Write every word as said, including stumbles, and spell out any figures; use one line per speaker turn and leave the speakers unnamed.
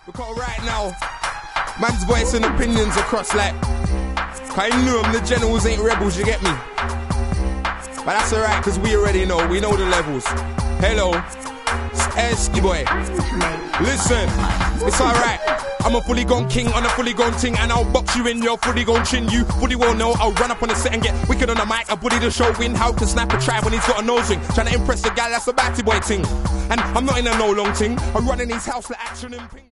Because right now, man's voicing opinions across like, I knew them, the generals ain't rebels, you get me? But that's alright, cause we already know, we know the levels. Hello, it's Esky boy. Listen, it's alright. I'm a fully gone king on a fully gone ting, and I'll box you in your fully gone chin. You fully well know I'll run up on the set and get wicked on the mic. I bully the show win. How to snap a tribe when he's got a nose ring. Trying to impress the gal, that's a batty boy ting. And I'm not in a no long ting. I run in his house like action and ping.